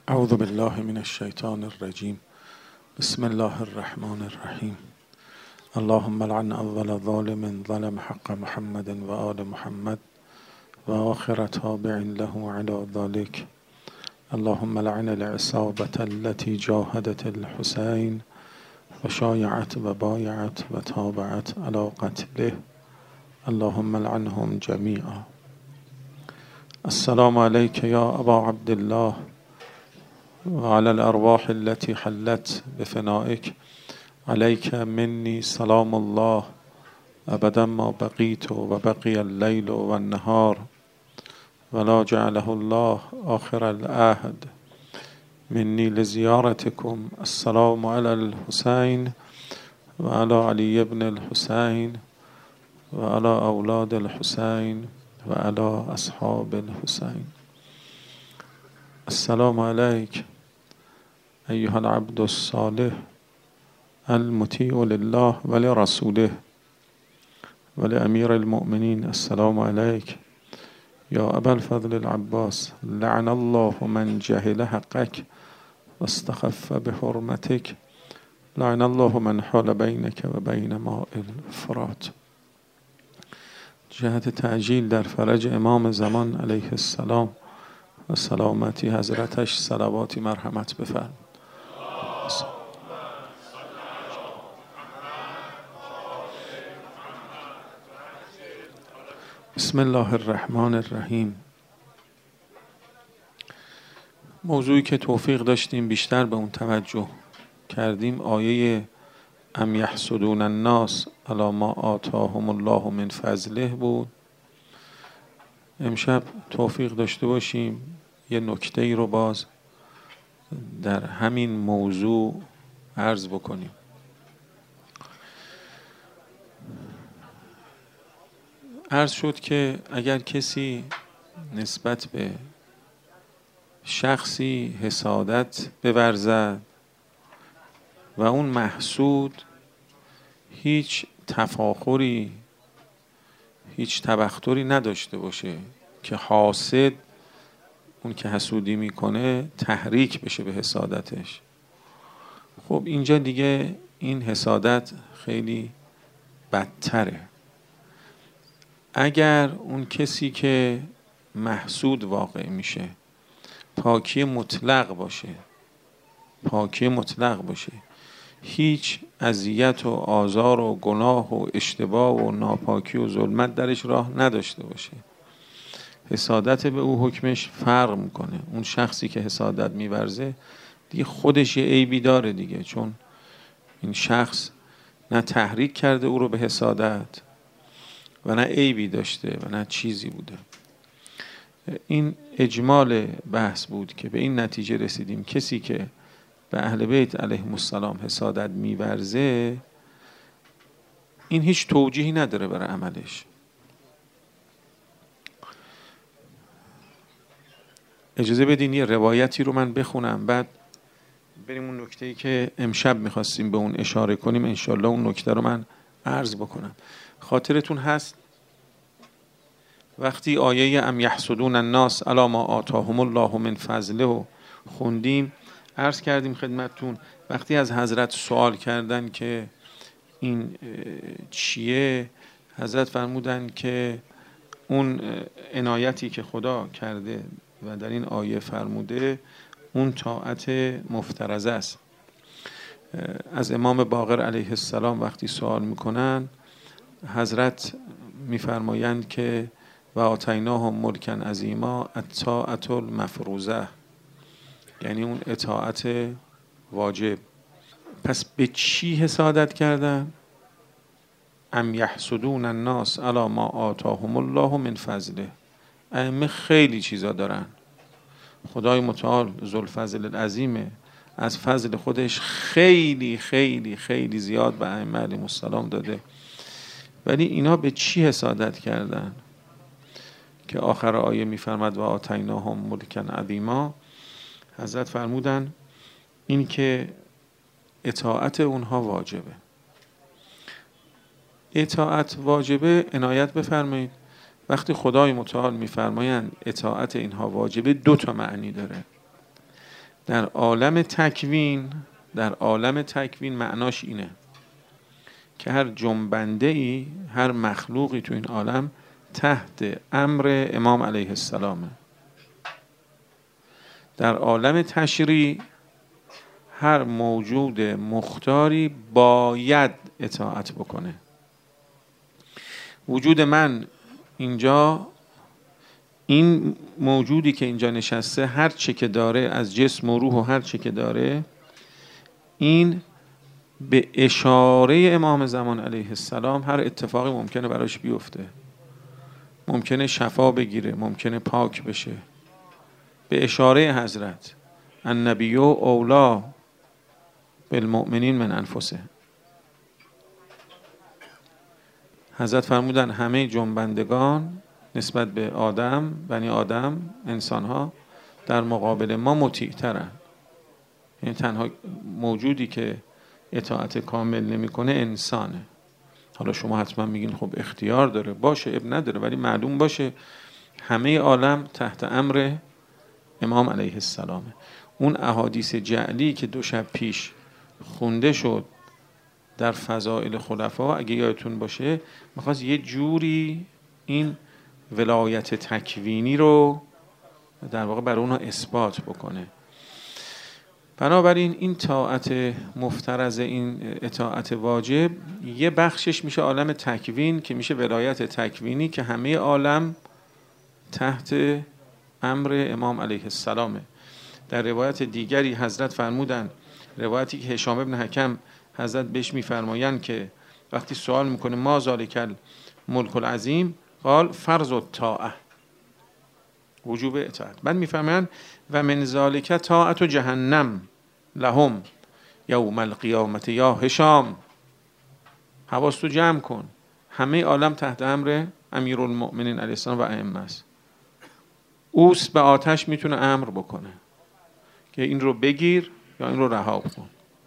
اعوذ بالله من الشیطان الرجیم. بسم الله الرحمن الرحیم. اللهم لعن اول ظالم ظلم حق محمد و آل محمد و آخر تابع له على ذلك. اللهم لعن العصابة التي جاهدت الحسين و شایعت و بایعت و تابعت على قتله. اللهم لعنهم جميعا. السلام عليك يا أبا عبد الله وعلى الأرواح التي حلت بفنائك. عليك مني سلام الله أبدا ما بقيت وبقي الليل والنهار ولا جعله الله آخر العهد مني لزيارتكم. السلام على الحسين وعلى علي بن الحسين وعلى أولاد الحسين وعلى أصحاب الحسين. السلام عليك أيها العبد الصالح المطيع لله ولرسوله ولأمير المؤمنين. السلام عليك يا أبا الفضل العباس. لعن الله من جهل حقك واستخف بحرمتك. لعن الله من حال بينك وبين ماء الفرات. جهت تعجیل در فرج امام زمان علیه السلام و سلامتی حضرتش صلواتی مرحمت بفرم. بسم الله الرحمن الرحیم. موضوعی که توفیق داشتیم بیشتر به اون توجه کردیم آیه ام یحسدون الناس علی ما آتاهم الله من فضله بود. امشب توفیق داشته باشیم یه نکته ای رو باز در همین موضوع عرض بکنیم. عرض شد که اگر کسی نسبت به شخصی حسادت بورزد و اون محسود هیچ تفاخری هیچ تبختری نداشته باشه که حاسد اون که حسودی میکنه تحریک بشه به حسادتش، خب اینجا دیگه این حسادت خیلی بدتره. اگر اون کسی که محسود واقع میشه پاکی مطلق باشه، هیچ اذیت و آزار و گناه و اشتباه و ناپاکی و ظلمت درش راه نداشته باشه، حسادت به او حکمش فرق میکنه. اون شخصی که حسادت میورزه دیگه خودش یه عیبی داره دیگه، چون این شخص نه تحریک کرده او رو به حسادت و نه عیبی داشته و نه چیزی بوده. این اجمال بحث بود که به این نتیجه رسیدیم کسی که به اهل بیت علیهم السلام حسادت میورزه این هیچ توجیهی نداره برای عملش. اجازه بدین یه روایتی رو من بخونم بعد بریم اون نکته‌ای که امشب میخواستیم به اون اشاره کنیم انشالله اون نکته رو من عرض بکنم. خاطرتون هست وقتی آیه ام یحسدون الناس علی ما آتاهم الله من فضله رو خوندیم عرض کردیم خدمتتون وقتی از حضرت سوال کردن که این چیه، حضرت فرمودن که اون عنایتی که خدا کرده و در این آیه فرموده اون طاعت مفترضه است. از امام باقر علیه السلام وقتی سوال میکنن حضرت میفرمایند که و آتیناهم ملکا عظیما الطاعة المفروضه، یعنی اون اطاعت واجب. پس به چی حسادت کردن؟ ام یحسدون الناس علی ما آتاهم الله من فضله. ائمه خیلی چیزا دارن، خدای متعال ذوالفضل العظیمه از فضل خودش خیلی خیلی خیلی زیاد به ائمه علیهم السلام داده، ولی اینا به چی حسادت کردن که آخر آیه میفرماد و آتیناهم ملکا عظیما. حضرت فرمودن این که اطاعت اونها واجبه. اطاعت واجبه عنایت بفرمایید وقتی خدای متعال میفرمایند اطاعت اینها واجبه دو تا معنی داره. در عالم تکوین معناش اینه که هر جنبنده ای، هر مخلوقی تو این عالم تحت امر امام علیه السلامه. در عالم تشریع هر موجود مختاری باید اطاعت بکنه. وجود من اینجا، این موجودی که اینجا نشسته، هر چه که داره از جسم و روح و هر چه که داره، این به اشاره امام زمان علیه السلام هر اتفاقی ممکنه براش بیفته. ممکنه شفا بگیره، ممکنه پاک بشه، به اشاره حضرت النبی اولا بالمؤمنین من انفسه. حضرت فرمودن همه جنبندگان نسبت به آدم، بنی آدم، انسانها در مقابل ما مطیع ترن. یعنی تنها موجودی که اطاعت کامل نمیکنه انسانه. حالا شما حتما میگین خب اختیار داره، باشه، اب نداره، ولی معلوم باشه همه عالم تحت امر امام علیه السلامه. اون احادیث جعلی که 2 شب پیش خونده شد در فضائل خلفا، اگه یادتون باشه، میخواست یه جوری این ولایت تکوینی رو در واقع برای اونها اثبات بکنه. بنابراین این طاعت مفترض، این اطاعت واجب، یه بخشش میشه عالم تکوین که میشه ولایت تکوینی که همه عالم تحت امر امام علیه السلامه. در روایت دیگری حضرت فرمودن، روایتی که هشام ابن حکم حضرت بهش میفرمایند که وقتی سوال میکنه ما ذالک الملک العظیم، قال فرض الطاعه، وجوب اطاعت. بعد میفرمایند و من ذالک طاعت جهنم لهم یوم القیامت یا هشام. حواستو جمع کن، همه عالم تحت امر امیرالمؤمنین علیه السلام و ائمه است. اوست به آتش میتونه امر بکنه که این رو بگیر یا این رو رها کن.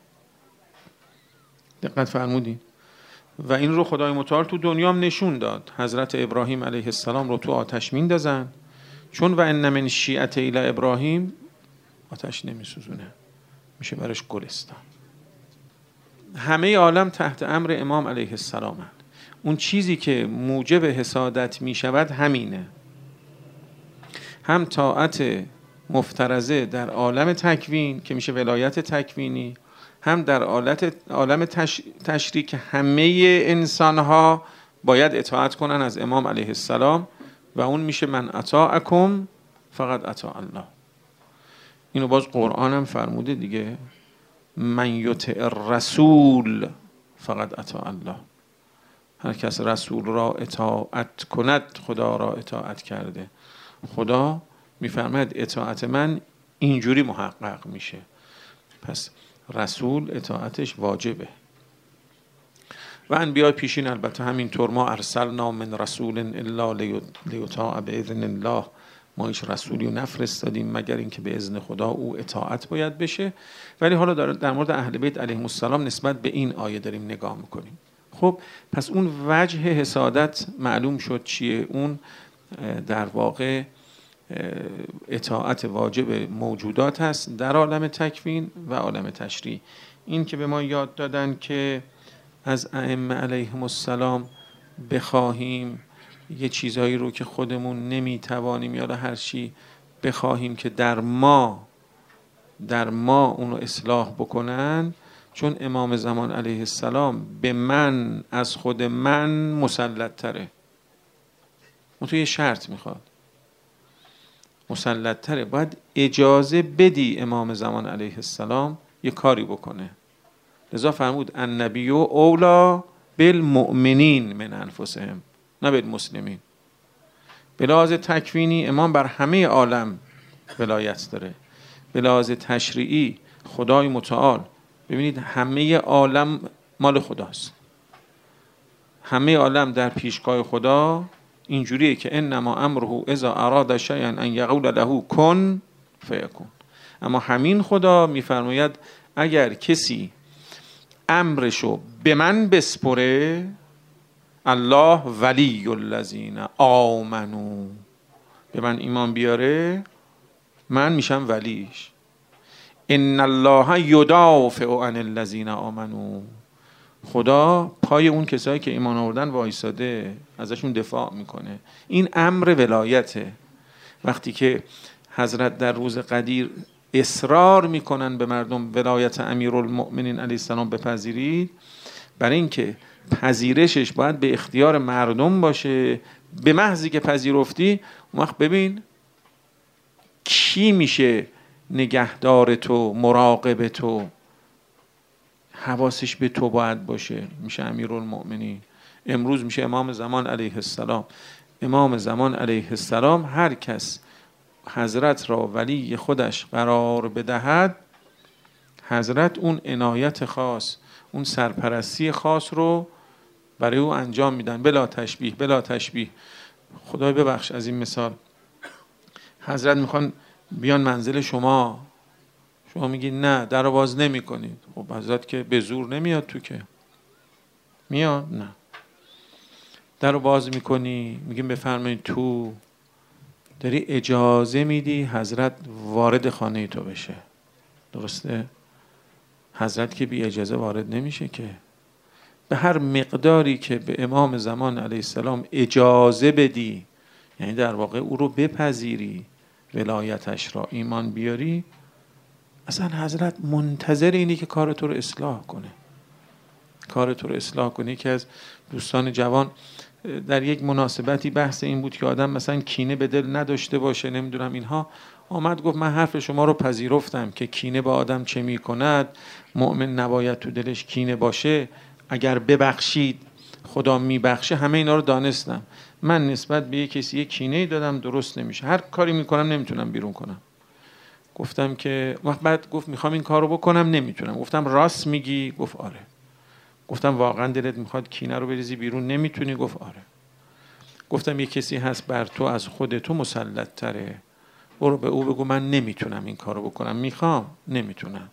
دقت فرمودین؟ و این رو خدای متعال تو دنیا هم نشون داد. حضرت ابراهیم علیه السلام رو تو آتش میندازن، چون و ان من شیعته الی ابراهیم، آتش نمیسوزونه، میشه برش گلستان. همه عالم تحت امر امام علیه السلام هست. اون چیزی که موجب حسادت میشود همینه، هم طاعت مفترضه در عالم تکوین که میشه ولایت تکوینی، هم در عالم تشریع که همه انسانها باید اطاعت کنن از امام علیه السلام و اون میشه من اطاعکم فقط اطاع الله. اینو باز قرآن هم فرموده دیگه، من یطع الرسول فقط اطاع الله. هر کس رسول را اطاعت کند خدا را اطاعت کرده. خدا میفرماید اطاعت من اینجوری محقق میشه، پس رسول اطاعتش واجبه. و انبیاء پیشین البته همینطور، ما ارسلنا من رسول الا لیطاع باذن الله، ما هیچ رسولی رو نفرستادیم مگر اینکه به اذن خدا او اطاعت باید بشه. ولی حالا در مورد اهل بیت علیهم السلام نسبت به این آیه داریم نگاه میکنیم. خب پس اون وجه حسادت معلوم شد چیه. اون در واقع اطاعت واجب موجودات هست در عالم تکوین و عالم تشریع. این که به ما یاد دادن که از ائمه علیهم السلام بخواهیم یه چیزایی رو که خودمون نمیتوانیم یا هر چی بخواهیم که در ما اونو اصلاح بکنن، چون امام زمان علیه السلام به من از خود من مسلط تره. اون تو یه شرط میخواد، مسلط تره، باید اجازه بدی امام زمان علیه السلام یه کاری بکنه. لذا فرمود النبی اولا بالمؤمنین من انفسهم، نه بالمسلمین. به لحاظ تکوینی امام بر همه عالم ولایت داره. به لحاظ تشریعی خدای متعال، ببینید همه عالم مال خداست، همه عالم در پیشگاه خدا اینجوریه که انما امره اذا اراد شیئا ان یقول له کن فیکون. اما همین خدا میفرماید اگر کسی امرشو به من بسپره، الله ولی الذین آمنو، به من ایمان بیاره من میشم ولیش. ان الله یدافع عن الذین آمنوا. خدا پای اون کسایی که ایمان آوردن وایساده، ازشون دفاع میکنه. این امر ولایته. وقتی که حضرت در روز قدیر اصرار میکنن به مردم ولایت امیرالمؤمنین علیه السلام بپذیرید، برای اینکه پذیرشش باید به اختیار مردم باشه. به محضی که پذیرفتی، اون وقت ببین کی میشه نگهدار تو، مراقب تو، حواسش به تو باید باشه. میشه امیرالمؤمنین. امروز میشه امام زمان علیه السلام. امام زمان علیه السلام هر کس حضرت را ولی خودش قرار بدهد، حضرت اون عنایت خاص، اون سرپرستی خاص رو برای او انجام میدن، بلا تشبیه بلا تشبیه. خدای ببخش از این مثال. حضرت میخوان بیان منزل شما، شما میگید نه، در رو باز نمی کنید. خب حضرت که به زور نمیاد تو، که میاد؟ نه. در رو باز میکنی، میگیم بفرمایید تو، داری اجازه میدی حضرت وارد خانه تو بشه. درسته؟ حضرت که بی اجازه وارد نمیشه که. به هر مقداری که به امام زمان علیه السلام اجازه بدی، یعنی در واقع او رو بپذیری، ولایتش را ایمان بیاری، اصلا حضرت منتظر اینی که کار تو رو اصلاح کنه. کار تو رو اصلاح کنه. که از دوستان جوان در یک مناسبتی بحث این بود که آدم مثلا کینه به دل نداشته باشه، نمیدونم اینها. آمد گفت من حرف شما رو پذیرفتم که کینه با آدم چه می کند. مؤمن نباید تو دلش کینه باشه. اگر ببخشید خدا میبخشه. همه اینا رو دانستم. من نسبت به یک کسی یک کینه دادم، درست نمیشه. هر کاری میکنم نمیتونم بیرون کنم. گفتم که وقت بعد گفت میخوام این کارو بکنم، نمیتونم. گفتم راست میگی؟ گفت آره. گفتم واقعا دلت میخواد کینه رو بریزی بیرون، نمیتونی؟ گفت آره. گفتم یک کسی هست بر تو از خود تو مسلط تره، برو به او بگو من نمیتونم این کارو بکنم، میخوام، نمیتونم،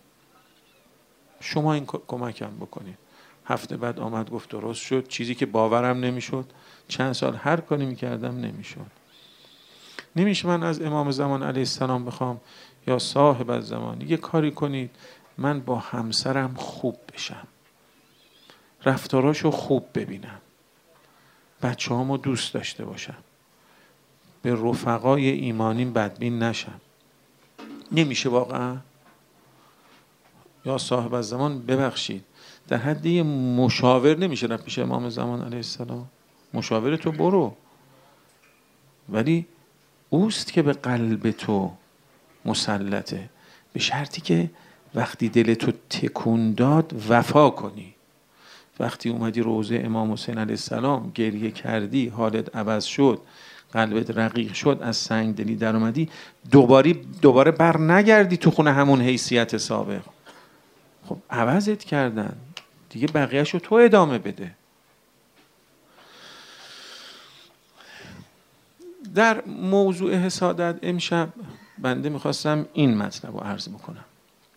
شما این کمکم بکنید. هفته بعد آمد گفت درست شد. چیزی که باورم نمیشد، چند سال هر کاری میکردم نمیشد. نمیشه من از امام زمان علیه السلام بخوام یا صاحب الزمان یه کاری کنید من با همسرم خوب بشم، رفتاراشو خوب ببینم، بچه هامو دوست داشته باشم، به رفقای ایمانیم بدبین نشم. نمیشه واقعا. یا صاحب الزمان ببخشید، در حد یه مشاور نمیشه رفت پیش امام زمان علیه السلام. مشاور تو برو، ولی اوست که به قلب تو مسلطه، به شرطی که وقتی دل تو تکون داد وفا کنی. وقتی اومدی روضه امام حسین علیه السلام گریه کردی، حالت عوض شد، قلبت رقیق شد، از سنگ دلی در اومدی، دوباره بر نگردی تو خونه همون حیثیت سابق. خب عوضت کردن دیگه، بقیه‌شو تو ادامه بده. در موضوع حسادت امشب بنده میخواستم این مطلب رو عرض بکنم.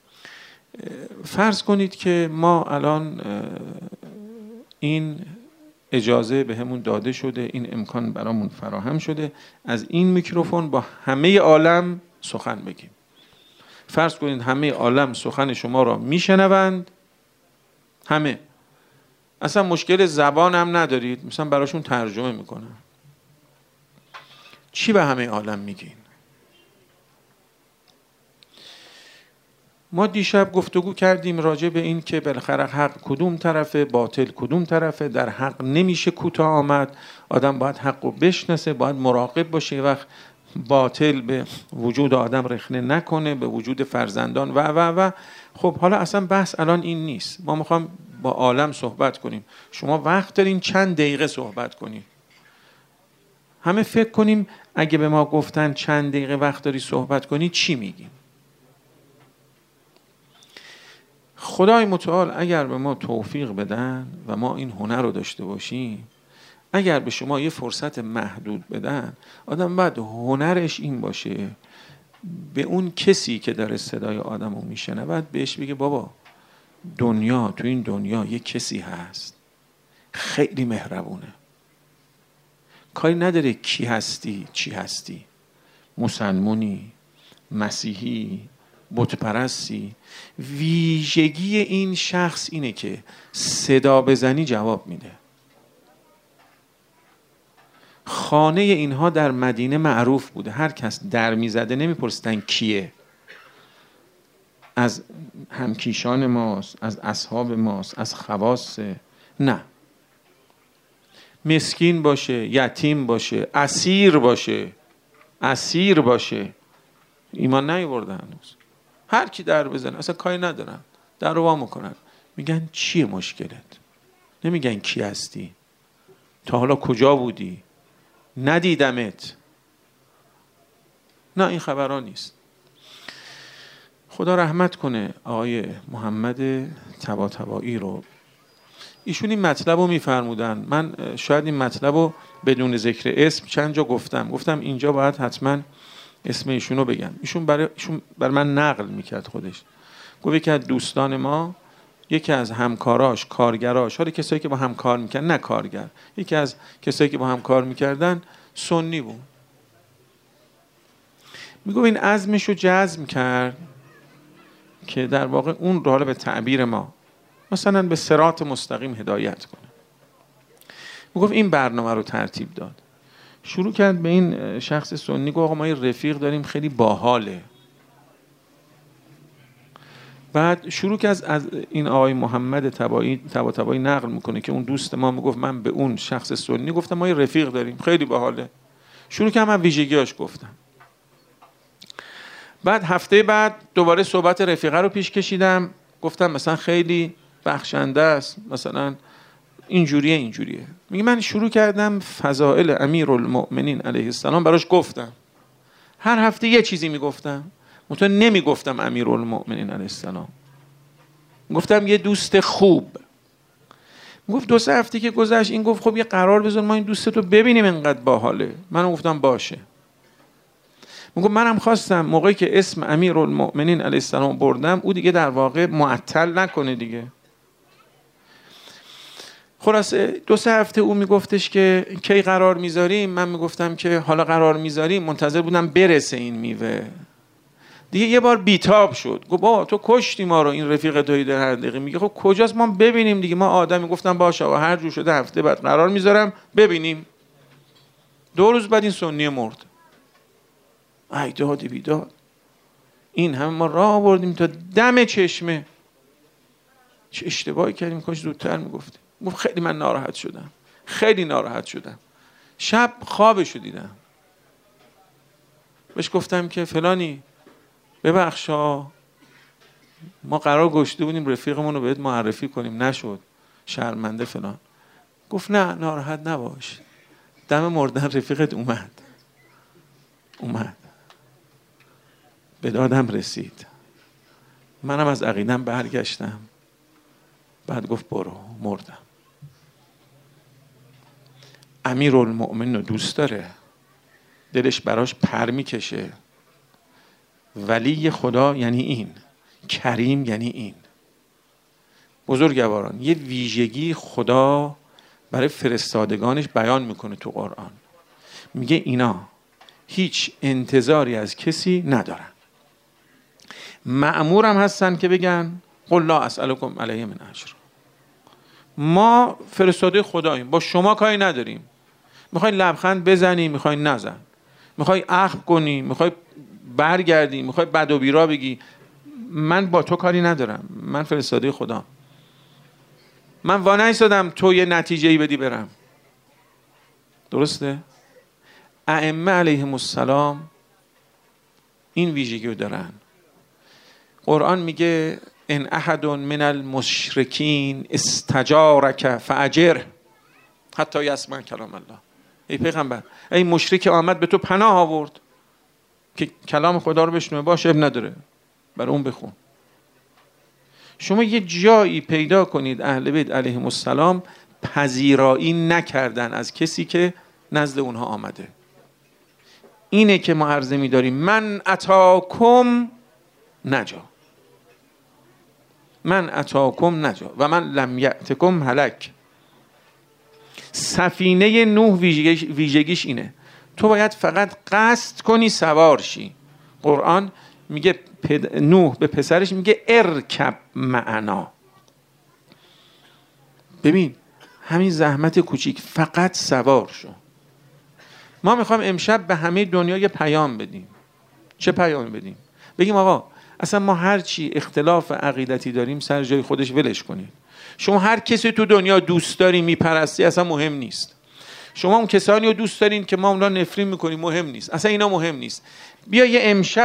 فرض کنید که ما الان این اجازه به همون داده شده، این امکان برامون فراهم شده از این میکروفون با همه عالم سخن بگیم. فرض کنید همه عالم سخن شما را میشنوند، همه، اصلا مشکل زبان هم ندارید، مثلا براشون ترجمه میکنم. چی به همه عالم میگین؟ ما دیشب گفتگو کردیم راجع به این که بالاخره حق کدوم طرفه، باطل کدوم طرفه. در حق نمیشه کوتاه آمد. آدم باید حق رو بشناسه، باید مراقب باشه وقت باطل به وجود آدم رخنه نکنه، به وجود فرزندان و. خب حالا اصلا بحث الان این نیست. ما میخوام با عالم صحبت کنیم. شما وقت دارین چند دقیقه صحبت کنیم. همه فکر کنیم اگه به ما گفتن چند دقیقه وقت داری صحبت کنی چی میگیم؟ خدای متعال اگر به ما توفیق بدن و ما این هنر رو داشته باشیم، اگر به شما یه فرصت محدود بدن، آدم باید هنرش این باشه به اون کسی که داره صدای آدم رو میشنود بهش بگه بابا دنیا، تو این دنیا یه کسی هست خیلی مهربونه، کاری نداره کی هستی چی هستی، مسلمونی، مسیحی، بت پرستی، ویژگی این شخص اینه که صدا بزنی جواب میده. خانه اینها در مدینه معروف بوده، هر کس در میزده نمیپرسیدن کیه، از همکیشان ماست، از اصحاب ماست، از خواص، نه، مسکین باشه، یتیم باشه، اسیر باشه، ایمان نیاورده هنوز، هر کی در بزنه اصلا کاری ندارن، در رو وا میکنن، میگن چیه مشکلت، نمیگن کی هستی، تا حالا کجا بودی، ندیدمت، نه، این خبرها نیست. خدا رحمت کنه آقای محمد طباطبایی رو، ایشون این مطلب رو میفرمودن. من شاید این مطلب رو بدون ذکر اسم چند جا گفتم اینجا باید حتما اسم ایشون رو بگم. ایشون برای من نقل میکرد خودش، گفت یکی از دوستان ما، یکی از همکاراش، کارگراش، حالا کسایی که با هم کار میکردن، نه کارگر، یکی از کسایی که با هم کار میکردن سنی بود، میگو این عزمش رو جزم کرد که در واقع اون رو، حالا به تعبیر ما مثلا به صراط مستقیم هدایت کنه. میگفت این برنامه رو ترتیب داد، شروع کرد به این شخص سنی، گفت آقا ما یه رفیق داریم خیلی باحاله. بعد شروع کرد از این آقای محمد طباطبایی نقل میکنه که اون دوست ما میگفت من به اون شخص سنی گفتم ما یه رفیق داریم خیلی باحاله. شروع کردم من ویژگیاش گفتم. بعد هفته بعد دوباره صحبت رفیقه رو پیش کشیدم، گفتم مثلا خیلی بخشنده است، مثلا اینجوریه. میگه من شروع کردم فضائل امیرالمؤمنین علیه السلام براش گفتم، هر هفته یه چیزی میگفتم، منتها نمیگفتم امیرالمؤمنین علیه السلام، گفتم یه دوست خوب. گفت 2-3 هفته که گذشت این گفت خب یه قرار بذار ما این دوستتو ببینیم انقدر باحاله. منم گفتم باشه. میگم منم خواستم موقعی که اسم امیرالمؤمنین علیه السلام بردم او دیگه در واقع معطل نکنه دیگه. خلاصه 2-3 هفته او میگفتش که کی قرار میذاریم، من میگفتم که حالا قرار میذاریم، منتظر بودم برسه این میوه. دیگه یه بار بیتاب شد، گفت بابا تو کشتی ما رو، این رفیق تویی در هر دقیقه. میگه خب کجاست ما ببینیم دیگه، ما آدمی. گفتم باشه آقا هر جور شده هفته بعد قرار میذارم ببینیم. 2 روز بعد این سنی مرد. ای داد بیداد، این همه ما راه آوردیم تا دم چشمه، چه اشتباهی کردیم، کاش زودتر میگفتیم. گفت خیلی من ناراحت شدم. شب خوابشو دیدم، بهش گفتم که فلانی ببخشا ما قرار گذاشته بودیم رفیقمون رو بهت معرفی کنیم، نشد، شرمنده فلان. گفت نه ناراحت نباش، دم مردن رفیقت اومد به دادم رسید، منم از عقیدم برگشتم. بعد گفت برو، مردم. امیرالمؤمنین رو دوست داره، دلش براش پر میکشه. ولی خدا یعنی این، کریم یعنی این. بزرگواران، یه ویژگی خدا برای فرستادگانش بیان میکنه تو قرآن، میگه اینا هیچ انتظاری از کسی ندارن، مأمورم هستن که بگن قل لا اسألکم علیه من اجر، ما فرستاده خداییم، با شما کاری نداریم، میخوای لبخند بزنی، میخوای نزن، میخوای عفو کنی، میخوای برگردی، میخوای بد و بیرا بگی، من با تو کاری ندارم، من فرستاده خدا، من وانایستادم تو یه نتیجه‌ای بدی برم. درسته؟ ائمه علیهم السلام این ویژگی رو دارن. قرآن میگه ان احد من المشرکین استجارک فاجره حتی یسمع کلام الله. ای پیغمبر، ای مشرک آمد به تو پناه آورد که کلام خدا رو بشنوه، باشه اب نداره، برای اون بخون. شما یه جایی پیدا کنید اهل بیت علیهم السلام پذیرایی نکردن از کسی که نزد اونها آمده. اینه که ما عرضه می‌داریم من اتاکم نجا، من اتاکم نجا و من لم یأتکم هلک. سفینه نوح ویژگیش اینه، تو باید فقط قصد کنی سوار شی. قرآن میگه نوح به پسرش میگه ارکب معنا. ببین همین زحمت کوچیک، فقط سوار شو. ما میخوایم امشب به همه دنیا یه پیام بدیم. چه پیامی بدیم؟ بگیم آقا اصلا ما هر چی اختلاف عقیدتی داریم سر جای خودش ولش کنید. شما هر کسی تو دنیا دوست داری میپرستی اصلا مهم نیست. شما اون کسانی رو دوست دارین که ما اونا نفرین میکنیم مهم نیست. اصلا اینا مهم نیست. بیا یه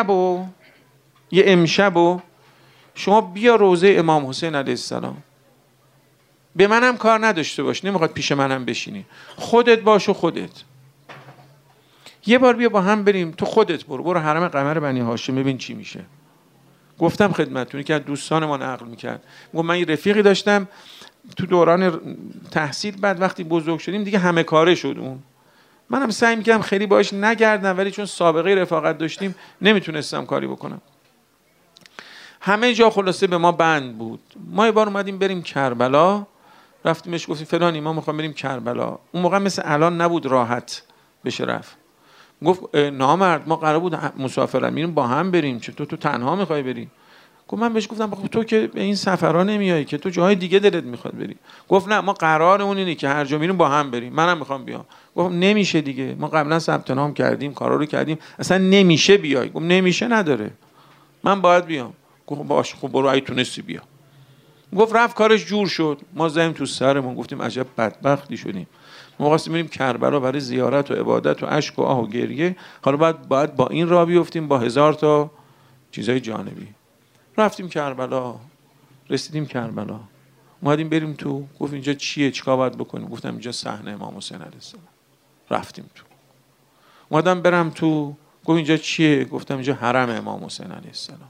امشب و شما بیا روضه امام حسین علیه السلام. به منم کار نداشته باش، نمیخواد پیش منم بشینی، خودت باش و خودت. یه بار بیا با هم بریم، تو خودت برو حرم قمر بنی هاشم ببین چی میشه. گفتم خدمتتون که از دوستان ما نقل میکرد، گفت من یه رفیقی داشتم تو دوران تحصیل، بعد وقتی بزرگ شدیم دیگه همه کاره شد اون. منم سعی میکردم خیلی باهاش نگردم، ولی چون سابقه رفاقت داشتیم نمیتونستم کاری بکنم. همه جا خلاصه به ما بند بود. ما یه بار اومدیم بریم کربلا، رفتیمش گفتیم فلانی ما میخوام بریم کربلا. اون موقع مثل الان نبود راحت بشه رفت. گفت نامرد ما قرار بود مسافرت میریم با هم بریم، چطور تو تنها میخوای بری؟ گفت من بهش گفتم خب تو که به این سفرها نمیای که، تو جای دیگه دلت میخواد بری. گفت نه ما قرارمون اینه که هر جا میریم با هم بریم، منم میخوام بیام. گفت نمیشه دیگه، ما قبلا ثبت نام کردیم، کارا رو کردیم، اصلا نمیشه بیای. گفت نمیشه نداره، من باید بیام. گفت باشه خب برو اگه تونستی بیا. گفت رفت کارش جور شد. ما زدیم تو سرمون گفتیم عجب بدبختی شدیم. ما خواستیم بریم کربلا برای زیارت و عبادت و اشک و آه و گریه، حالا باید با این راه بیفتیم با 1000 تا چیزای جانبی. رفتیم کربلا، رسیدیم کربلا، اومدیم بریم تو. گفت اینجا چیه، چیکار باید بکنیم؟ گفتم اینجا صحنه امام حسین علیه السلام. رفتیم تو. اومدم برم تو، گفت اینجا چیه؟ گفتم اینجا حرم امام حسین علیه السلام.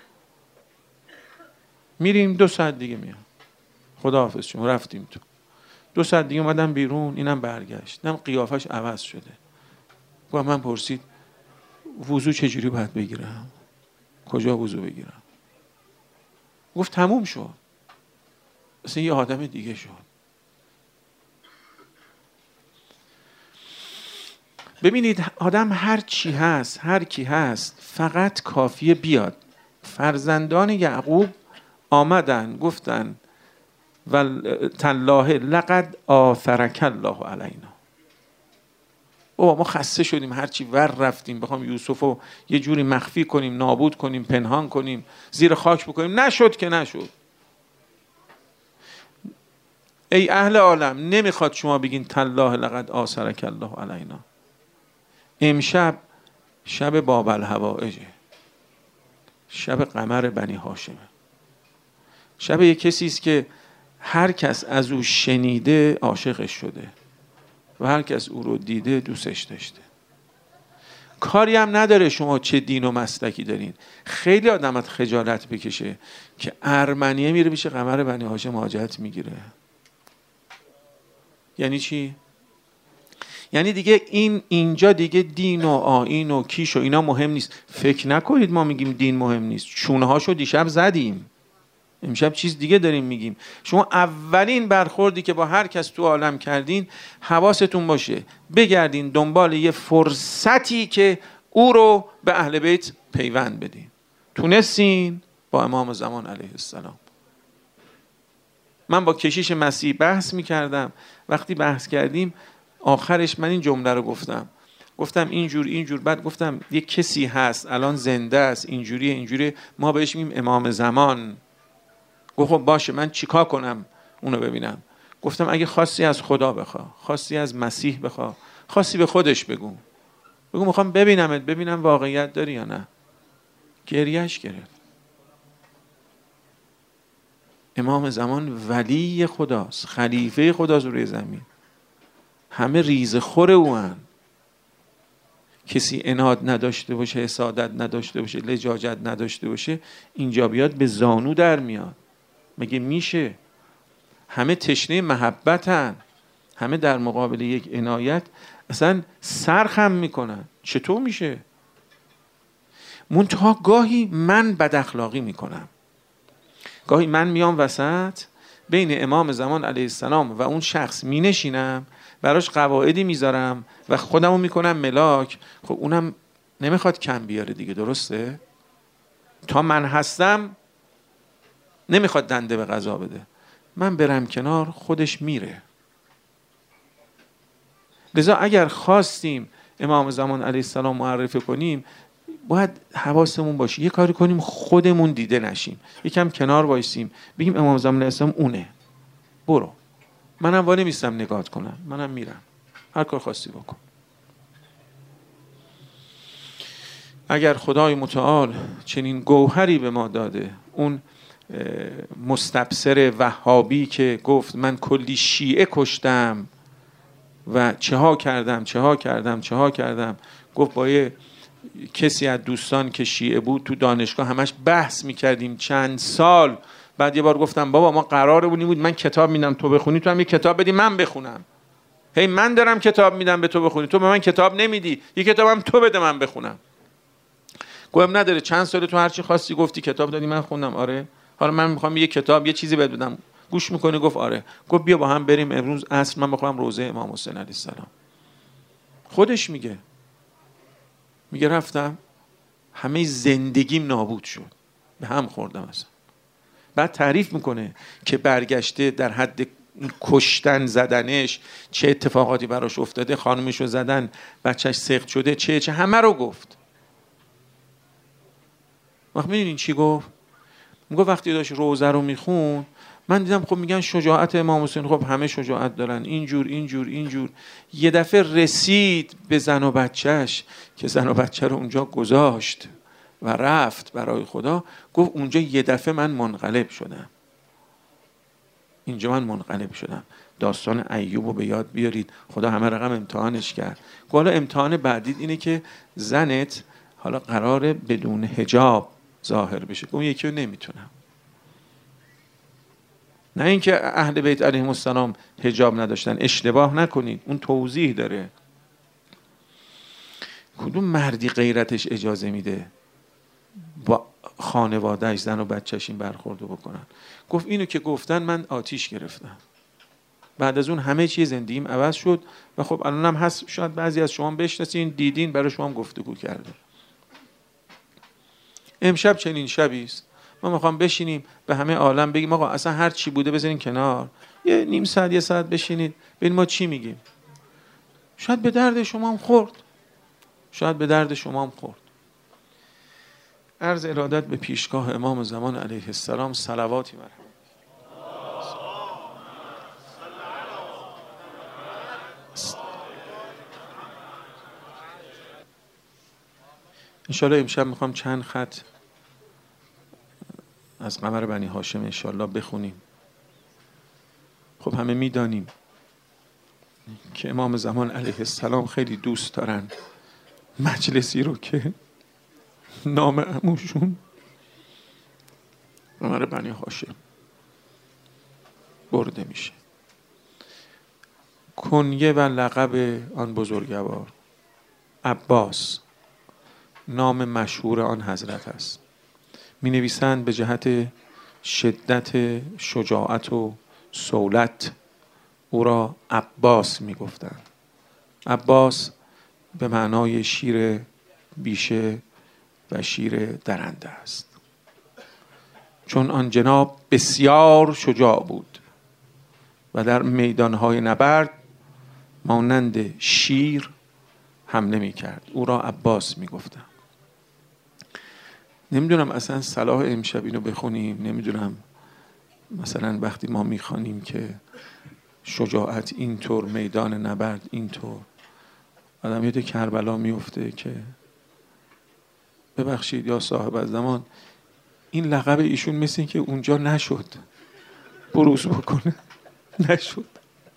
میریم 2 ساعت دیگه میام. خداحافظ شما. رفتیم تو. 2 ساعت دیگه اومدم بیرون، اینم برگشت. اینم قیافش عوض شده. گفت من پرسید وضو چجوری باید بگیرم؟ کجا وضو بگیرم؟ گفت تموم شد. اصلا یه آدم دیگه شد. ببینید آدم هر چی هست، هر کی هست، فقط کافیه بیاد. فرزندان یعقوب آمدن گفتن تالله لقد آثرک الله علینا. ما خسته شدیم، هرچی ور رفتیم بخوام یوسف رو یه جوری مخفی کنیم، نابود کنیم، پنهان کنیم، زیر خاک بکنیم، نشد که نشد. ای اهل عالم، نمیخواد شما بگین تالله لقد آثرک الله علینا. امشب شب باب الحوائجه، شب قمر بنی هاشمه، شب یک کسی است که هر کس از او شنیده عاشقش شده و هر کس او رو دیده دوستش داشته. کاری هم نداره شما چه دین و مسلکی دارین. خیلی آدمت خجالت بکشه که ارمنیه میره پیش قمر بنی هاشم حاجت میگیره. یعنی چی؟ یعنی دیگه اینجا دیگه دین و آیین و کیش و اینا مهم نیست. فکر نکنید ما میگیم دین مهم نیست. چونه هاشو دیشب زدیم، امشب چیز دیگه داریم میگیم. شما اولین برخوردی که با هر کس تو عالم کردین، حواستون باشه بگردین دنبال یه فرصتی که او رو به اهل بیت پیوند بدین. تونستین با امام زمان علیه السلام. من با کشیش مسیح بحث میکردم، وقتی بحث کردیم آخرش من این جمله رو گفتم اینجور بعد گفتم یه کسی هست الان زنده است اینجوریه ما بهش میگیم امام زمان. گفت خب باشه من چیکار کنم اونو ببینم؟ گفتم اگه خواستی از خدا بخوا، خواستی از مسیح بخوا، خواستی به خودش بگو میخوام ببینم واقعیت داری یا نه. گریهش گرفت. امام زمان ولی خداست، خلیفه خداست روی زمین، همه ریزه خور او هن. کسی عناد نداشته باشه، حسادت نداشته باشه، لجاجت نداشته باشه، اینجا بیاد به زانو در میاد. مگه میشه؟ همه تشنه محبتن، همه در مقابل یک عنایت اصلا سرخم میکنن. چطور میشه؟ منتها گاهی من بد اخلاقی میکنم، گاهی من میام وسط بین امام زمان علیه السلام و اون شخص مینشینم، براش قواعدی میذارم و خودمو میکنم ملاک. خب اونم نمیخواد کم بیاره دیگه، درسته؟ تا من هستم نمیخواد دنده به قضا بده، من برم کنار خودش میره. لذا اگر خواستیم امام زمان علیه السلام معرفی کنیم باید حواسمون باشه یه کاری کنیم خودمون دیده نشیم، یکم کنار وایسیم بگیم امام زمان علیه السلام اونه، برو، منم وای نمیستم نگات کنم، منم میرم، هر کار خواستی بکن. اگر خدای متعال چنین گوهری به ما داده، اون مستبصر وهابی که گفت من کلی شیعه کشتم و چه ها کردم، گفت با یه کسی از دوستان که شیعه بود تو دانشگاه همش بحث میکردیم چند سال، بعد یه بار گفتم بابا ما قراره بود من کتاب میدم تو بخونی، تو هم یه کتاب بدی من بخونم، هی من دارم کتاب میدم به تو بخونی، تو به من کتاب نمیدی، یه کتابم تو بده من بخونم. گفتم نداره، چند سال تو هر چی خواستی گفتی، کتاب دادی من خوندم، آره، حالا من میخوام یه کتاب یه چیزی بهت بدم، گوش میکنی؟ گفت آره. گفت بیا با هم بریم امروز عصر من میخوام روضه امام حسین علیه السلام. خودش میگه رفتم همه زندگیم نابود شد، به هم خوردم اصلا. بعد تعریف میکنه که برگشته در حد کشتن زدنش، چه اتفاقاتی براش افتاده، خانمشو زدن، بچهش سقط شده، چه همه رو گفت. وقت میدونین چی گفت؟ میگه وقتی داشت روزه رو میخون من دیدم خب میگن شجاعت امام حسین، خب همه شجاعت دارن، اینجور. یه دفعه رسید به زن و بچهش که زن و بچه رو اونجا گذاشت و رفت برای خدا، گفت اونجا یه دفعه من منقلب شدم. داستان ایوب رو به یاد بیارید، خدا همه رقم امتحانش کرد. حالا امتحان بعدی اینه که زنت حالا قراره بدون حجاب ظاهر بشه، اون یکی رو نمیتونم. نه اینکه اهل بیت علیهم السلام حجاب نداشتن، اشتباه نکنید، اون توضیح داره. کدوم مردی غیرتش اجازه میده با خانوادهش زن و بچهش این برخوردو بکنن؟ گفت اینو که گفتن من آتیش گرفتم، بعد از اون همه چیز زندگیم عوض شد و خب الانم هست، شاید بعضی از شما بشناسین، دیدین، برای شما هم گفتگو کرده. امشب چنین شبی است، ما میخوام بشینیم به همه عالم بگیم آقا اصلا هر چی بوده بذارین کنار، یه نیم ساعت یه ساعت بشینید ببین ما چی میگیم. شاید به درد شما هم خورد. عرض ارادت به پیشگاه امام زمان علیه السلام، صلواتی مرحمت. انشالله امشب میخوام چند خط از قمر بنی هاشم انشالله بخونیم. خب همه میدانیم که امام زمان علیه السلام خیلی دوست دارن مجلسی رو که نام عموشون قمر بنی هاشم برده میشه. کنیه و لقب آن بزرگوار عباس نام مشهور آن حضرت است. می نویسند به جهت شدت شجاعت و صولت او را عباس می گفتند. عباس به معنای شیر بیشه و شیر درنده است، چون آن جناب بسیار شجاع بود و در میدانهای نبرد مانند شیر حمله می کرد. او را عباس می گفتند. نمیدونم اصلا صلاح امشب اینو بخونیم، نمیدونم مثلا وقتی ما میخوانیم که شجاعت اینطور، میدان نبرد اینطور، آدم یاد کربلا میفته که ببخشید یا صاحب الزمان این لقب ایشون مثل این که اونجا نشد بروز بکنه، نشد.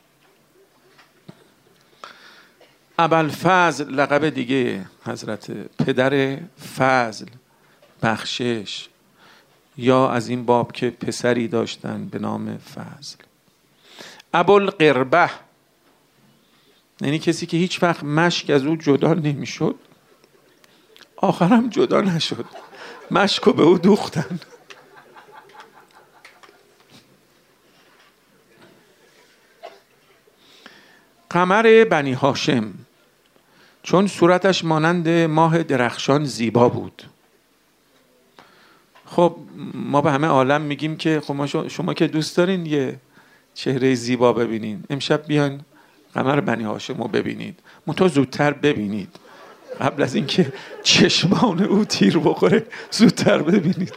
ابوالفضل لقب دیگه حضرت، پدر فضل، بخشش، یا از این باب که پسری داشتن به نام فضل. ابوالقربه یعنی کسی که هیچ وقت مشک از او جدا نمیشد، آخرم جدا نشد، مشکو به او دوختن. قمر بنی هاشم، چون صورتش مانند ماه درخشان زیبا بود، خب ما به همه عالم میگیم که خب شما که دوست دارین یه چهره زیبا ببینین، امشب بیان قمر بنی هاشم رو ببینید، منتها زودتر ببینید، قبل از اینکه چشمان او تیر بخوره زودتر ببینید.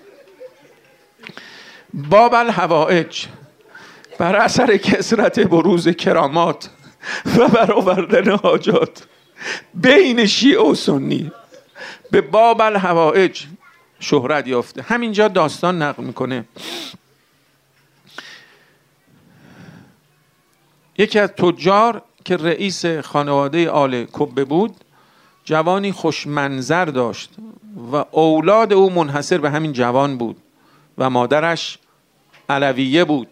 باب الحوائج، بر اثر کثرت بروز کرامات و برآوردن حاجات بین شیعه و سنی به باب الحوائج شهرت یافته. همینجا داستان نقل میکنه. یکی از تجار که رئیس خانواده آل کبه بود، جوانی خوشمنظر داشت و اولاد او منحصر به همین جوان بود و مادرش علویه بود.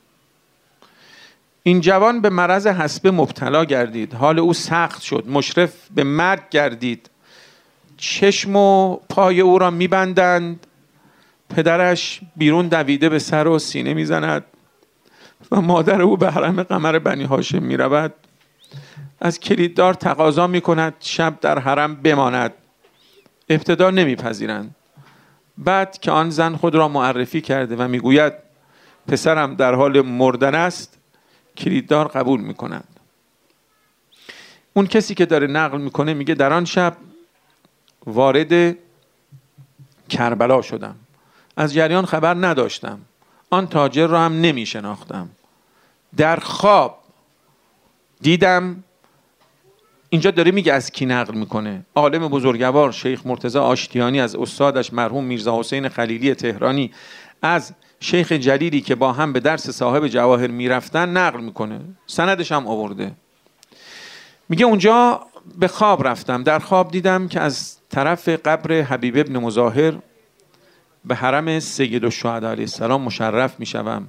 این جوان به مرض حصبه مبتلا گردید، حال او سخت شد، مشرف به مرگ گردید. چشم و پای او را میبندند، پدرش بیرون دویده به سر و سینه میزند و مادر او به حرم قمر بنی هاشم میرود. از کلیددار تقاضا میکند شب در حرم بماند. ابتدا نمیپذیرند. بعد که آن زن خود را معرفی کرده و میگوید پسرم در حال مردن است، کلیددار قبول میکنند. اون کسی که داره نقل میکنه میگه در آن شب وارد کربلا شدم، از جریان خبر نداشتم، آن تاجر را هم نمی شناختم. در خواب دیدم، اینجا داره میگه از کی نقل میکنه، عالم بزرگوار شیخ مرتضی آشتیانی از استادش مرحوم میرزا حسین خلیلی تهرانی از شیخ جلیلی که با هم به درس صاحب جواهر میرفتن نقل میکنه، سندش هم آورده. میگه اونجا به خواب رفتم، در خواب دیدم که از طرف قبر حبیب ابن مظاهر به حرم سید الشهدا علیه السلام مشرف میشوم.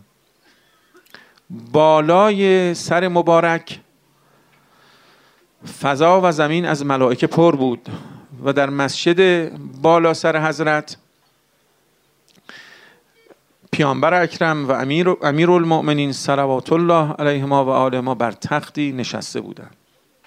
بالای سر مبارک فضا و زمین از ملائکه پر بود و در مسجد بالا سر حضرت پیامبر اکرم و امیرالمؤمنین صلوات الله علیهما و آلهما بر تختی نشسته بودند.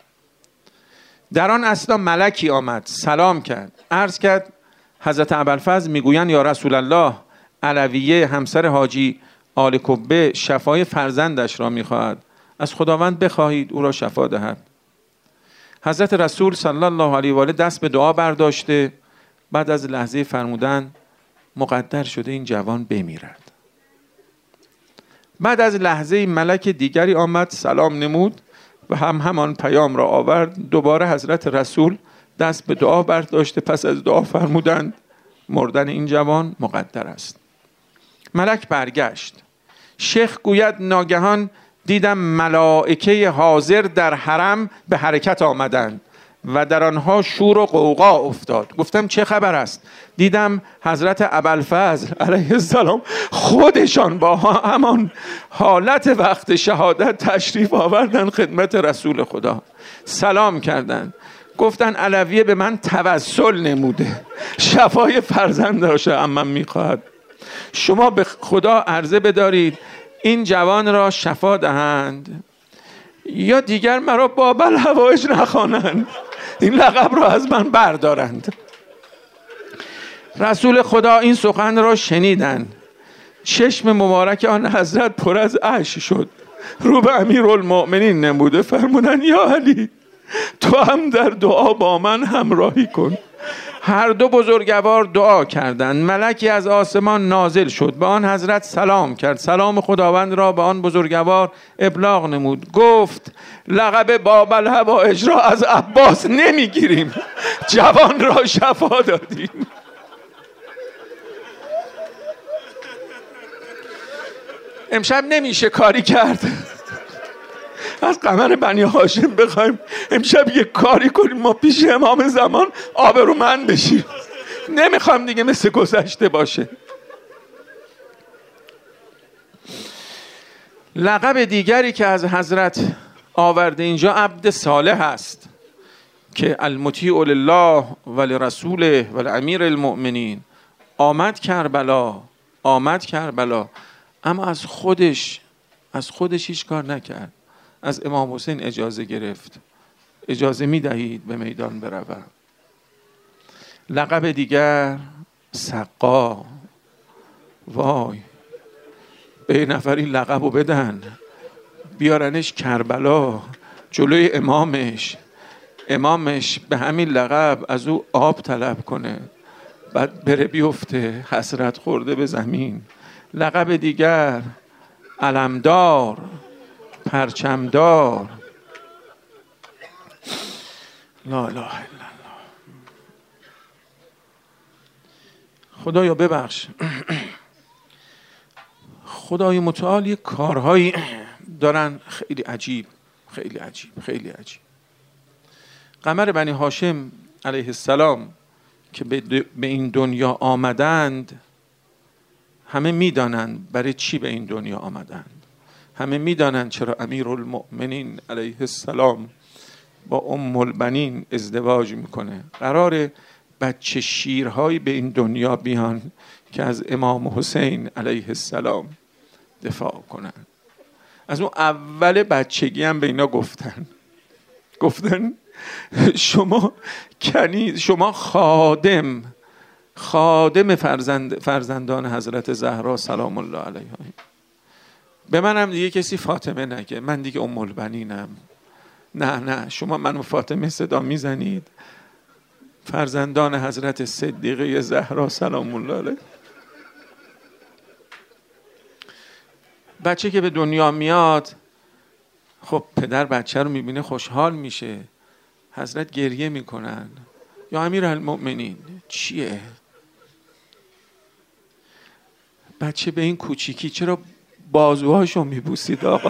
در آن اثنا ملکی آمد، سلام کرد، عرض کرد حضرت ابوالفضل میگویند یا رسول الله، علویه همسر حاجی آل کبه شفای فرزندش را میخواهد، از خداوند بخواهید او را شفا دهد. حضرت رسول صلی الله علیه و آله دست به دعا برداشته، بعد از لحظه فرمودن مقدر شده این جوان بمیرد. بعد از لحظه ملک دیگری آمد، سلام نمود و همان پیام را آورد. دوباره حضرت رسول دست به دعا برداشته، پس از دعا فرمودند مردن این جوان مقدر است. ملک برگشت. شیخ گوید ناگهان دیدم ملائکه حاضر در حرم به حرکت آمدند و در آنها شور و غوغا افتاد. گفتم چه خبر است؟ دیدم حضرت ابوالفضل علیه السلام خودشان با همان حالت وقت شهادت تشریف آوردن خدمت رسول خدا، سلام کردند، گفتن علویه به من توسل نموده، شفای فرزندش عمم میخواهد، شما به خدا عرضه بدارید این جوان را شفا دهند یا دیگر مرا باب الحوائج نخوانند، این لقب را از من بردارند. رسول خدا این سخن را شنیدند، چشم مبارک آن حضرت پر از اشک شد، رو به امیرالمؤمنین نموده فرمودند یا علی، تو هم در دعا با من همراهی کن. هر دو بزرگوار دعا کردند. ملکی از آسمان نازل شد، به آن حضرت سلام کرد، سلام خداوند را به آن بزرگوار ابلاغ نمود. گفت لقب باب الحوائج را از عباس نمیگیریم، جوان را شفا دادیم. امشب نمیشه کاری کرد، از قمر بنی هاشم بخوایم امشب یک کاری کنیم ما پیش امام زمان آبرومند بشیم، نمیخوام دیگه مثل گذشته باشه. لقب دیگری که از حضرت آورده اینجا عبد صالح است که المطیع لله و لرسوله و لامیر المؤمنین. آمد کربلا اما از خودش هیچ کار نکرد، از امام حسین اجازه گرفت، اجازه میدهید به میدان بروم. لقب دیگر سقا وای به نفری لقبو بدن، بیارنش کربلا جلوی امامش به همین لقب از او آب طلب کنه، بعد بره بیفته حسرت خورده به زمین. لقب دیگر علمدار، پرچمدار. لا اله الا الله. خدایا ببخش. خدای متعال یک کارهایی دارن خیلی عجیب، خیلی عجیب، خیلی عجیب. قمر بنی هاشم علیه السلام که به این دنیا آمدند، همه میدانند برای چی به این دنیا آمدند. همه میدانند چرا امیرالمؤمنین علیه السلام با ام البنین ازدواج میکنه. قراره بچه شیرهایی به این دنیا بیان که از امام حسین علیه السلام دفاع کنن. از اون اول بچگی هم به اینا گفتن شما خادم فرزندان حضرت زهرا سلام الله علیها. به منم دیگه کسی فاطمه نگه، من دیگه ام البنینم. نه شما منو فاطمه صدا میزنید، فرزندان حضرت صدیقه زهرا سلام الله علیها. بچه که به دنیا میاد، خب پدر بچه رو میبینه خوشحال میشه، حضرت گریه میکنن. یا امیرالمؤمنین چیه؟ بچه به این کوچیکی چرا بازوهاشو میبوسید آقا؟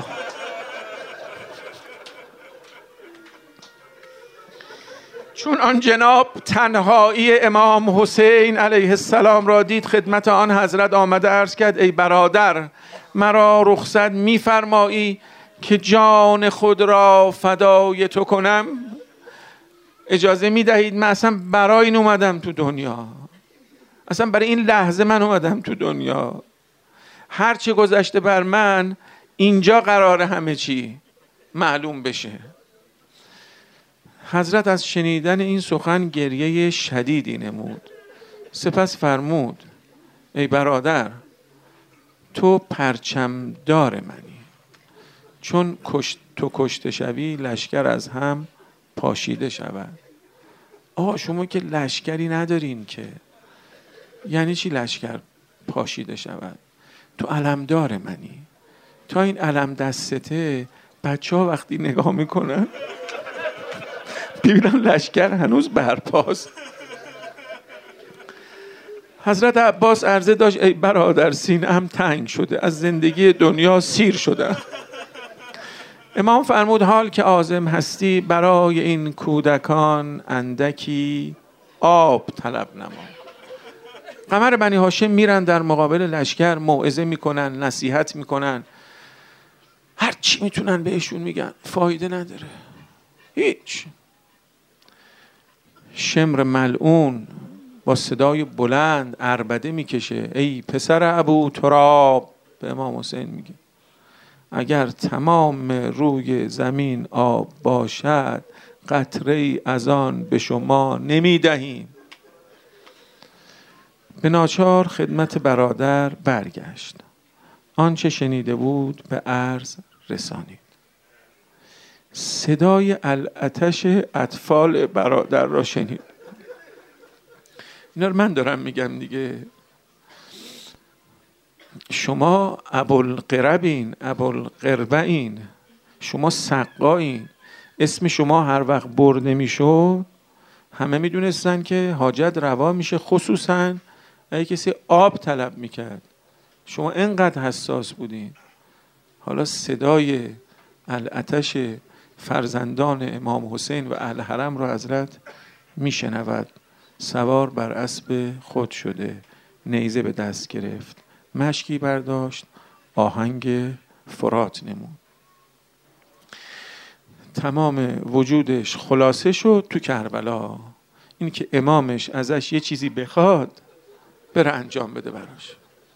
چون آن جناب تنهایی امام حسین علیه السلام را دید، خدمت آن حضرت آمده عرض کرد ای برادر، مرا رخصت میفرمایی که جان خود را فدای تو کنم؟ اجازه میدهید؟ من اصلا برای این اومدم تو دنیا، اصلا برای این لحظه من اومدم تو دنیا. هر چه گذشته بر من، اینجا قراره همه چی معلوم بشه. حضرت از شنیدن این سخن گریه شدیدی نمود. سپس فرمود ای برادر، تو پرچمدار منی. چون تو کشته شوی، لشکر از هم پاشیده شود. شما که لشکری ندارین که. یعنی چی لشکر پاشیده شود؟ تو علمدار منی. تا این علم دستته، بچه ها وقتی نگاه میکنن ببینن لشکر هنوز برپاست. حضرت عباس عرضه داشت ای برادر، سینه‌ام تنگ شده، از زندگی دنیا سیر شدم. امام فرمود حال که عازم هستی، برای این کودکان اندکی آب طلب نما. قمر بنی هاشم میرن در مقابل لشکر، موعظه میکنن، نصیحت میکنن، هر چی میتونن بهشون میگن، فایده نداره، هیچ. شمر ملعون با صدای بلند عربده میکشه ای پسر ابو تراب، به امام حسین میگه اگر تمام روی زمین آب باشد، قطره‌ای از آن به شما نمیدهیم. به ناچار خدمت برادر برگشت، آنچه شنیده بود به عرض رسانید. صدای العطش اطفال برادر را شنید. اینا رو من دارم میگم دیگه. شما ابوالقربین، ابوالقربین، شما سقایین. اسم شما هر وقت برده میشد، همه میدونستن که حاجت روا میشه، خصوصا اگه کسی آب طلب میکرد. شما انقدر حساس بودین. حالا صدای العطش فرزندان امام حسین و اهل حرم را حضرت میشنود. سوار بر اسب خود شده، نیزه به دست گرفت، مشکی برداشت، آهنگ فرات نمود. تمام وجودش خلاصه شد تو کربلا. این که امامش ازش یه چیزی بخواد، بره انجام بده براش.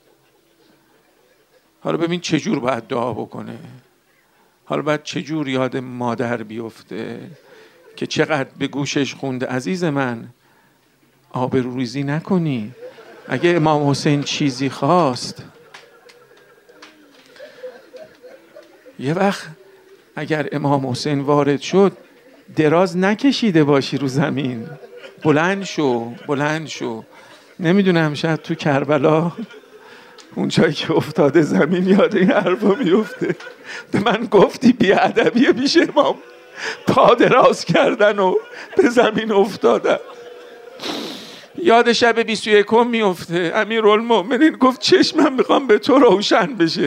حالا ببین چجور باید دعا بکنه، حالا باید چجور یاد مادر بیفته که چقدر به گوشش خونده عزیز من آبروریزی نکنی، اگه امام حسین چیزی خواست، یه وقت اگر امام حسین وارد شد دراز نکشیده باشی رو زمین، بلند شو. نمیدونم شاید تو کربلا اون جایی که افتاده زمین یاد این حرفا میفته. به من گفتی بیادبیه پیش امام، پا دراز کردن و به زمین افتادن. یاد شب 21 میفته. امیرالمؤمنین گفت چشمم میخوام به تو روشن بشه.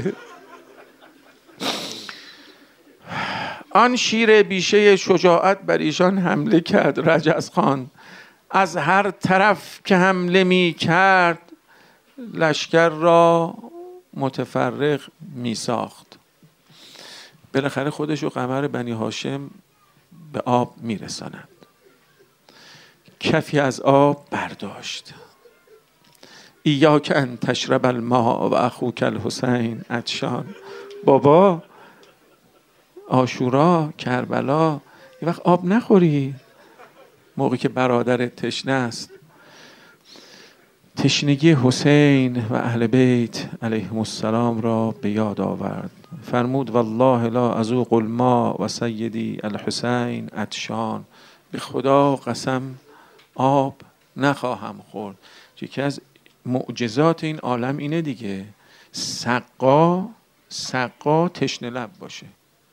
آن شیر بیشه شجاعت بر ایشان حمله کرد. رجزخان از هر طرف که حمله می کرد لشکر را متفرق می ساخت. بالاخره خودشو قمر بنی هاشم به آب می رساند. کفی از آب برداشت. ایاک ان تشرب الماء و اخوک الحسین عطشان. بابا عاشورا، کربلا، یه وقت آب نخوری موقعی که برادرت تشنه است. تشنگی حسین و اهل بیت علیهم السلام را به یاد آورد. فرمود والله لا اذوق الماء و سیدی الحسین عطشان. به خدا قسم آب نخواهم خورد. یکی از معجزات این عالم اینه دیگه، سقا تشنه لب باشه.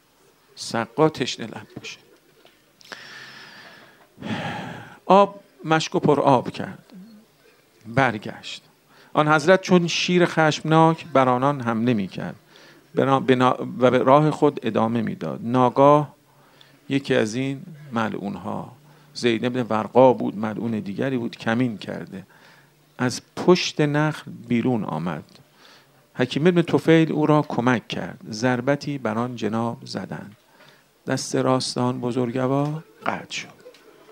آب مشک و پر آب کرد. برگشت. آن حضرت چون شیر خشمناک بر آنان حمله می کرد و به راه خود ادامه می داد. ناگاه یکی از این ملعونها، زید بن ورقا بود، ملعون دیگری بود، کمین کرده از پشت نخل بیرون آمد. حکیم بن طفیل او را کمک کرد. ضربتی بر آن جناب زدند. دست راستان بزرگوار قطع شد.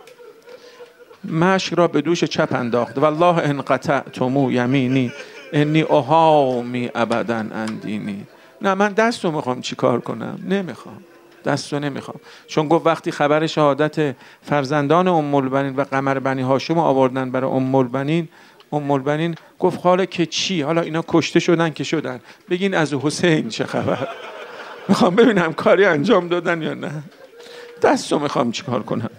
مشک را به دوش چپ انداخت. والله ان قطعتم یمینی انی احامی ابدا اندینی. نه من دستو میخوام چیکار کنم؟ نمیخوام دستو نمیخوام. چون گفت وقتی خبر شهادت فرزندان ام البنین و قمر بنی هاشم آوردن برای ام البنین گفت حالا که چی؟ حالا اینا کشته شدن که شدن، بگین از حسین چه خبر؟ میخوام ببینم کاری انجام دادن یا نه. دستو میخوام چیکار کنم.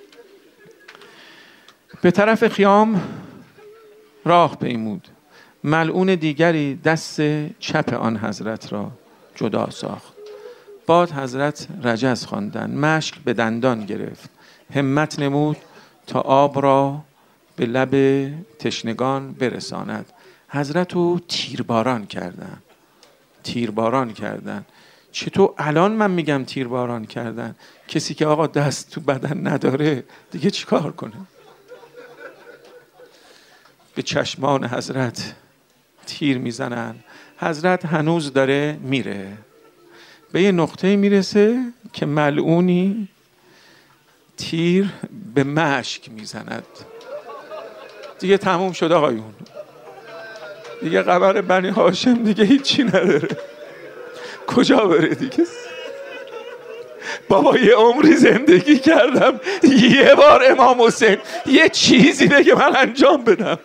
به طرف خیام راه پیمود. ملعون دیگری دست چپ آن حضرت را جدا ساخت. بعد حضرت رجز خواندند. مشک به دندان گرفت. همت نمود تا آب را به لب تشنگان برساند. حضرت رو تیرباران کردن. چطور الان من میگم تیرباران کردن؟ کسی که آقا دست تو بدن نداره دیگه چیکار کنه؟ به چشمان حضرت تیر میزنن. حضرت هنوز داره میره. به یه نقطه میرسه که ملعونی تیر به مشک میزند. دیگه تموم شد آقایون. دیگه قمر بنی هاشم دیگه هیچی نداره. کجا بره دیگه؟ بابا یه عمری زندگی کردم، یه بار امام حسین یه چیزی بگه من انجام بدم.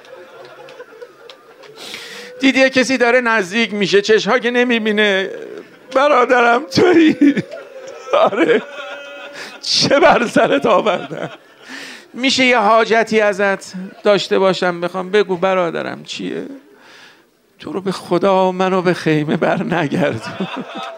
دیدی کسی داره نزدیک میشه، چشم‌ها که نمیبینه، برادرم تویی. آره چه بر سرت آوردن. میشه یه حاجتی ازت داشته باشم بخوام؟ بگو برادرم چیه؟ تو رو به خدا منو به خیمه بر نگرد.